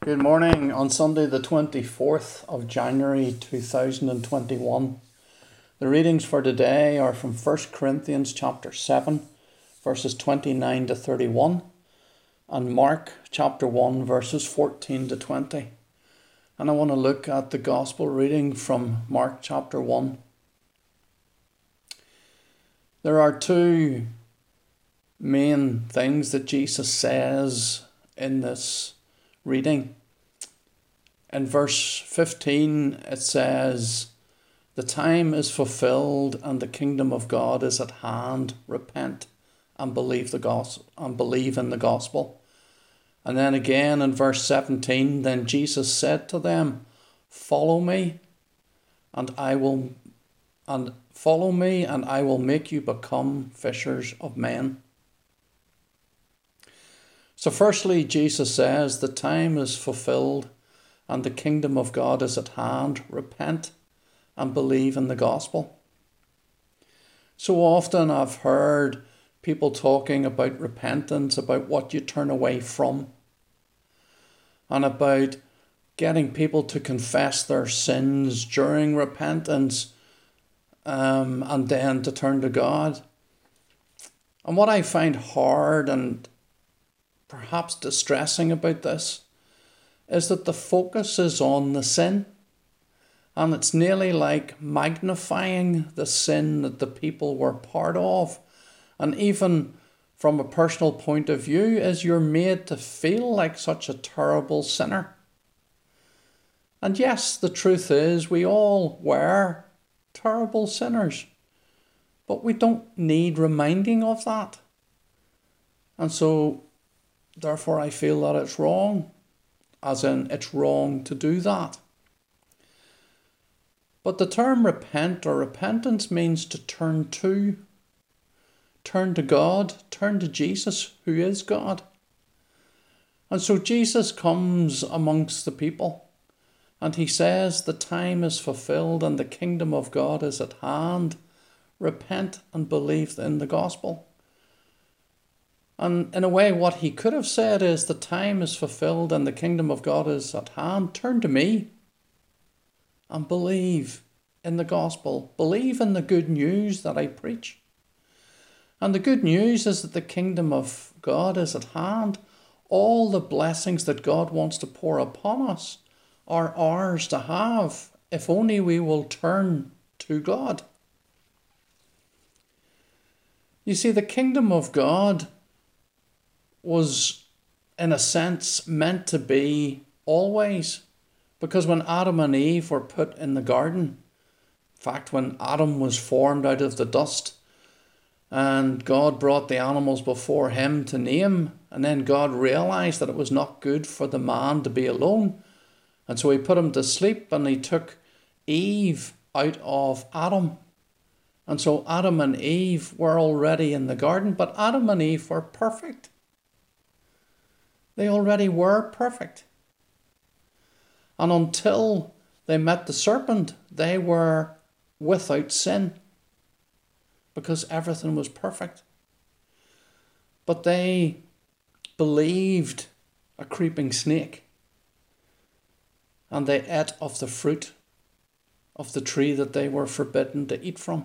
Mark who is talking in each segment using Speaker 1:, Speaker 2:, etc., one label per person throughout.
Speaker 1: Good morning. On Sunday, the 24th of January 2021. The readings for today are from 1 Corinthians chapter 7, verses 29 to 31, and Mark chapter 1, verses 14 to 20. And I want to look at the Gospel reading from Mark chapter 1. There are two main things that Jesus says in this reading. In verse 15 it says, "The time is fulfilled and the kingdom of God is at hand. Repent and believe in the gospel." And then again in verse 17, "Then Jesus said to them, Follow me, and I will make you become fishers of men." So firstly, Jesus says the time is fulfilled and the kingdom of God is at hand. Repent and believe in the gospel. So often I've heard people talking about repentance, about what you turn away from, and about getting people to confess their sins during repentance and then to turn to God. And what I find hard and perhaps distressing about this is that the focus is on the sin, and it's nearly like magnifying the sin that the people were part of. And even from a personal point of view, is you're made to feel like such a terrible sinner. And yes, the truth is we all were terrible sinners, but we don't need reminding of that. And so therefore, I feel that it's wrong, as in it's wrong to do that. But the term repent or repentance means to turn to God, turn to Jesus, who is God. And so Jesus comes amongst the people and he says, the time is fulfilled and the kingdom of God is at hand. Repent and believe in the gospel. And in a way, what he could have said is, the time is fulfilled and the kingdom of God is at hand. Turn to me and believe in the gospel. Believe in the good news that I preach. And the good news is that the kingdom of God is at hand. All the blessings that God wants to pour upon us are ours to have, if only we will turn to God. You see, the kingdom of God was, in a sense, meant to be always. Because when Adam and Eve were put in the garden, in fact, when Adam was formed out of the dust, and God brought the animals before him to name, and then God realized that it was not good for the man to be alone, and so he put him to sleep, and he took Eve out of Adam. And so Adam and Eve were already in the garden, but Adam and Eve were perfect. They already were perfect. And until they met the serpent, they were without sin, because everything was perfect. But they believed a creeping snake, and they ate of the fruit of the tree that they were forbidden to eat from.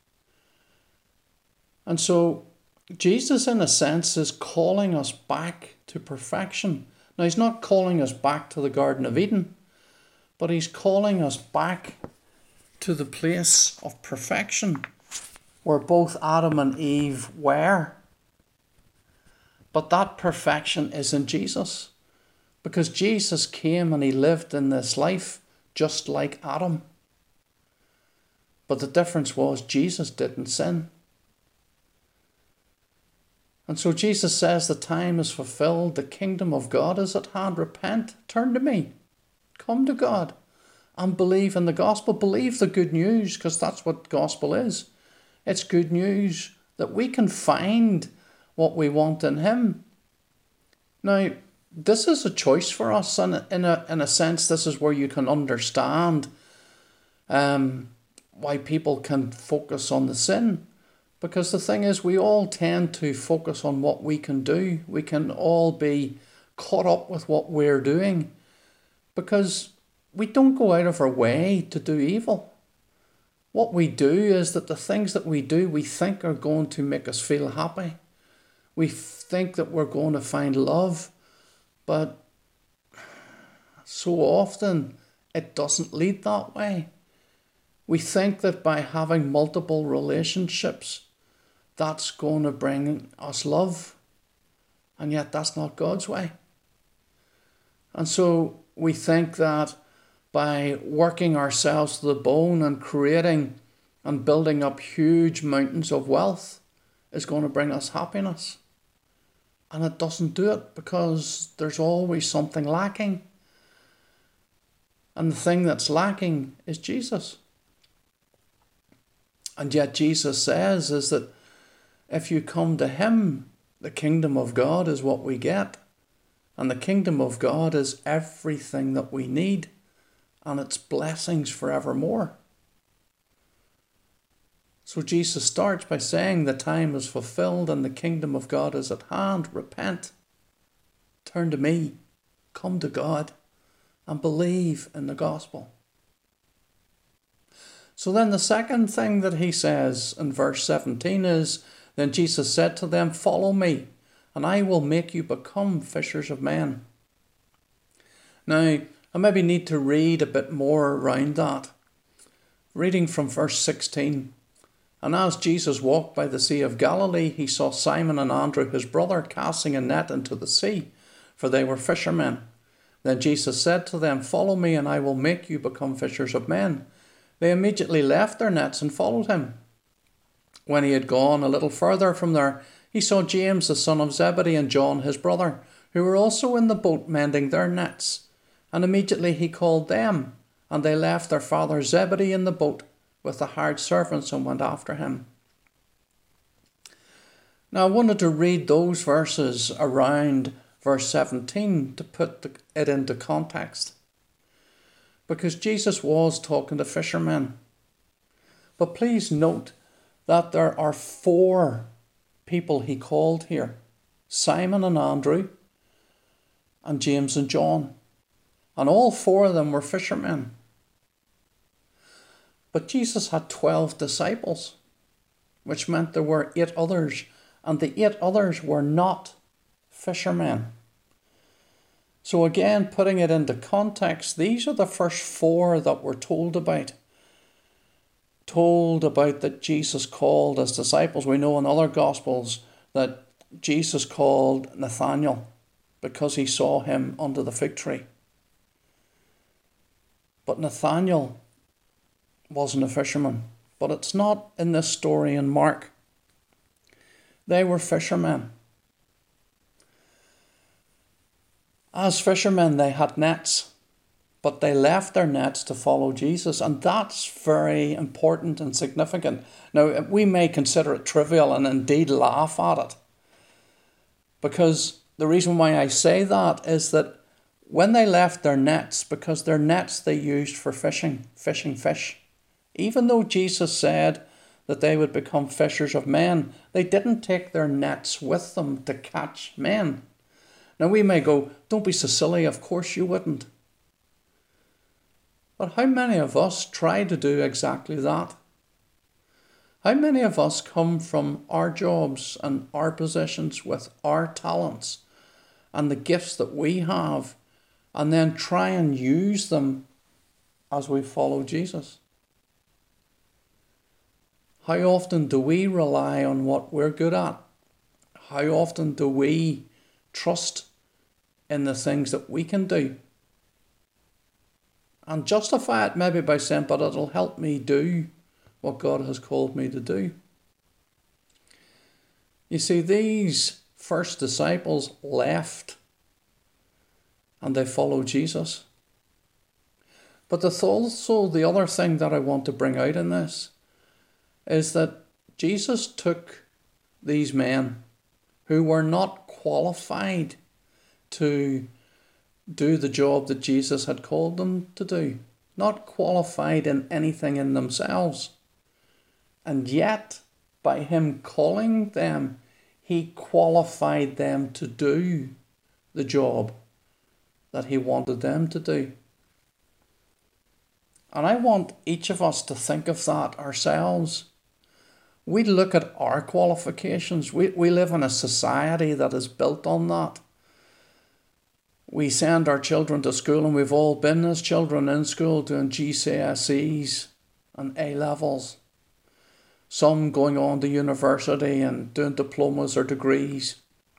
Speaker 1: And so Jesus, in a sense, is calling us back to perfection. Now, he's not calling us back to the Garden of Eden, but he's calling us back to the place of perfection where both Adam and Eve were. But that perfection is in Jesus, because Jesus came and he lived in this life just like Adam. But the difference was Jesus didn't sin. And so Jesus says the time is fulfilled, the kingdom of God is at hand. Repent, turn to me, come to God and believe in the gospel. Believe the good news, because that's what gospel is. It's good news that we can find what we want in him. Now, this is a choice for us, and in a sense, this is where you can understand why people can focus on the sin. Because the thing is, we all tend to focus on what we can do. We can all be caught up with what we're doing. because we don't go out of our way to do evil. What we do is that the things that we do, we think are going to make us feel happy. We think that we're going to find love, but so often it doesn't lead that way. We think that by having multiple relationships, that's going to bring us love. And yet that's not God's way. And so we think that by working ourselves to the bone and creating and building up huge mountains of wealth is going to bring us happiness. And it doesn't do it, because there's always something lacking. And the thing that's lacking is Jesus. And yet Jesus says is that if you come to him, the kingdom of God is what we get. And the kingdom of God is everything that we need. And it's blessings forevermore. So Jesus starts by saying the time is fulfilled and the kingdom of God is at hand. Repent. Turn to me. Come to God. And believe in the gospel. So then the second thing that he says in verse 17 is, then Jesus said to them, follow me, and I will make you become fishers of men. Now, I maybe need to read a bit more around that. Reading from verse 16. And as Jesus walked by the Sea of Galilee, he saw Simon and Andrew, his brother, casting a net into the sea, for they were fishermen. Then Jesus said to them, follow me, and I will make you become fishers of men. They immediately left their nets and followed him. When he had gone a little further from there, he saw James the son of Zebedee and John his brother, who were also in the boat mending their nets. And immediately he called them, and they left their father Zebedee in the boat with the hired servants and went after him. Now I wanted to read those verses around verse 17 to put it into context. Because Jesus was talking to fishermen. But please note that there are 4 people he called here. Simon and Andrew and James and John. And all 4 of them were fishermen. But Jesus had 12 disciples, which meant there were 8 others. And the 8 others were not fishermen. So again, putting it into context, these are the first 4 that we're told about. Told about that Jesus called as disciples. We know in other Gospels that Jesus called Nathanael because he saw him under the fig tree. But Nathanael wasn't a fisherman. But it's not in this story in Mark. They were fishermen. As fishermen, they had nets. But they left their nets to follow Jesus. And that's very important and significant. Now, we may consider it trivial and indeed laugh at it. Because the reason why I say that is that when they left their nets, because their nets they used for fishing fish. Even though Jesus said that they would become fishers of men, they didn't take their nets with them to catch men. Now we may go, don't be so silly, of course you wouldn't. But how many of us try to do exactly that? How many of us come from our jobs and our positions with our talents and the gifts that we have and then try and use them as we follow Jesus? How often do we rely on what we're good at? How often do we trust in the things that we can do? And justify it maybe by saying, but it'll help me do what God has called me to do. You see, these first disciples left and they followed Jesus. But also the other thing that I want to bring out in this is that Jesus took these men who were not qualified to do the job that Jesus had called them to do, not qualified in anything in themselves. And yet, by him calling them, he qualified them to do the job that he wanted them to do. And I want each of us to think of that ourselves. We look at our qualifications. We live in a society that is built on that. We send our children to school, and we've all been as children in school doing GCSEs and A-levels. Some going on to university and doing diplomas or degrees.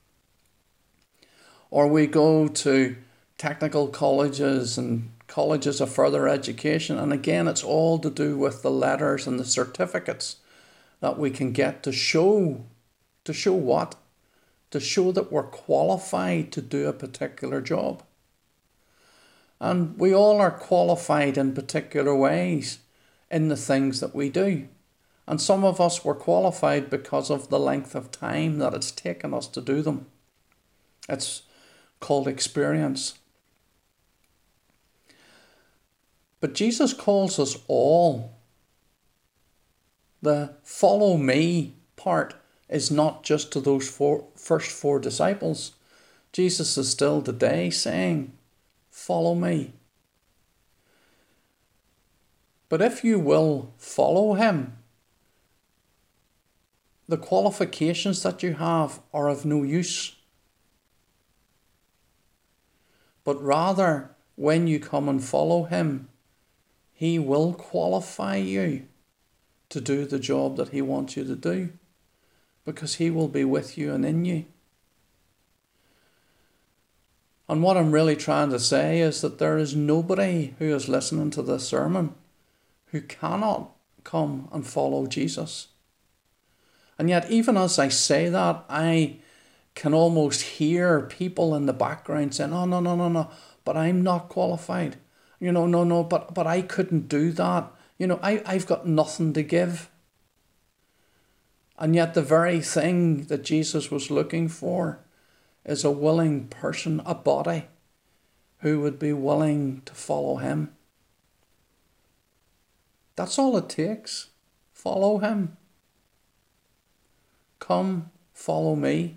Speaker 1: Or we go to technical colleges and colleges of further education. And again, it's all to do with the letters and the certificates that we can get to show what? To show that we're qualified to do a particular job. And we all are qualified in particular ways in the things that we do. And some of us were qualified because of the length of time that it's taken us to do them. It's called experience. But Jesus calls us all. The follow me part is not just to those first four disciples. Jesus is still today saying, follow me. But if you will follow him, the qualifications that you have are of no use. But rather, when you come and follow him, he will qualify you to do the job that he wants you to do, because he will be with you and in you. And what I'm really trying to say is that there is nobody who is listening to this sermon who cannot come and follow Jesus. And yet, even as I say that, I can almost hear people in the background saying, oh, no, but I'm not qualified. But I couldn't do that. I've got nothing to give. And yet the very thing that Jesus was looking for is a willing person, a body, who would be willing to follow him. That's all it takes. Follow him. Come, follow me.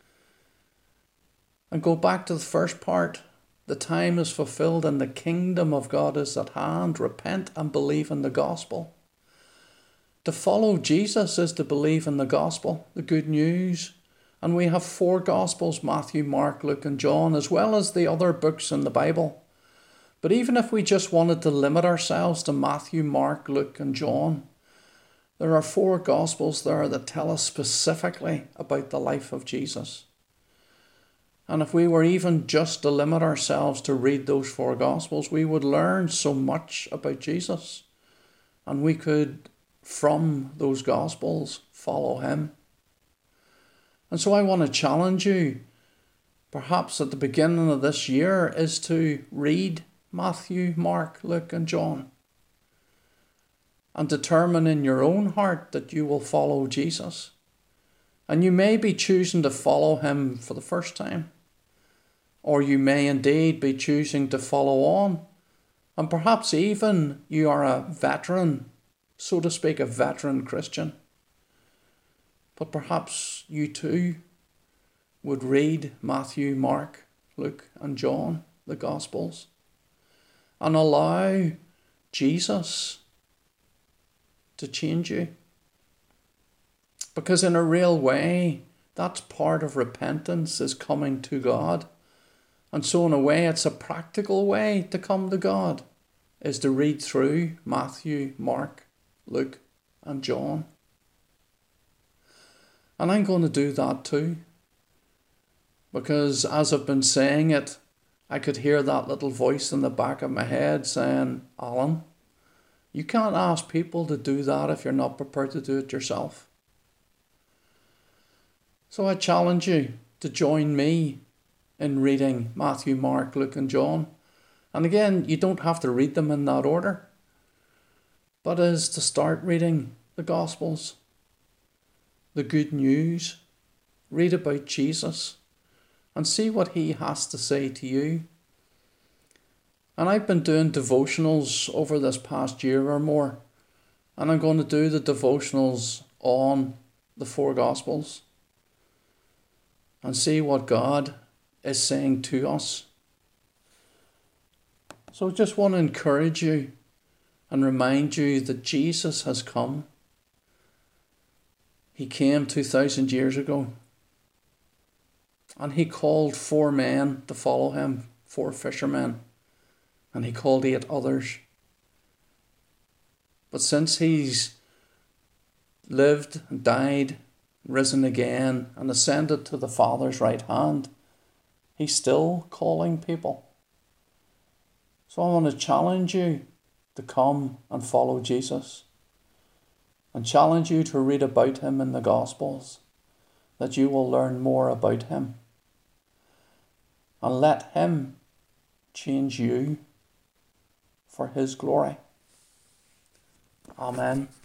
Speaker 1: And go back to the first part. The time is fulfilled and the kingdom of God is at hand. Repent and believe in the gospel. To follow Jesus is to believe in the gospel, the good news. And we have 4 gospels, Matthew, Mark, Luke and John, as well as the other books in the Bible. But even if we just wanted to limit ourselves to Matthew, Mark, Luke and John, there are 4 gospels there that tell us specifically about the life of Jesus. And if we were even just to limit ourselves to read those 4 gospels, we would learn so much about Jesus. And we could, from those gospels, follow him. And so I want to challenge you, perhaps at the beginning of this year, is to read Matthew, Mark, Luke and John. And determine in your own heart that you will follow Jesus. And you may be choosing to follow him for the first time. Or you may indeed be choosing to follow on. And perhaps even you are a veteran, so to speak, a veteran Christian. But perhaps you too would read Matthew, Mark, Luke and John, the Gospels, and allow Jesus to change you. Because in a real way, that's part of repentance, is coming to God. And so in a way, it's a practical way to come to God, is to read through Matthew, Mark, Luke and John. And I'm going to do that too. Because as I've been saying it, I could hear that little voice in the back of my head saying, Alan, you can't ask people to do that if you're not prepared to do it yourself. So I challenge you to join me in reading Matthew, Mark, Luke and John. And again, you don't have to read them in that order, but is to start reading the Gospels, the good news, read about Jesus and see what he has to say to you. And I've been doing devotionals over this past year or more, and I'm going to do the devotionals on the 4 Gospels and see what God is saying to us. So I just want to encourage you and remind you that Jesus has come. He came 2,000 years ago, and he called 4 men to follow him, 4 fishermen, and he called 8 others. But since he's lived and died, risen again, and ascended to the Father's right hand, he's still calling people. So I want to challenge you to come and follow Jesus, and challenge you to read about him in the Gospels, that you will learn more about him, and let him change you for his glory. Amen.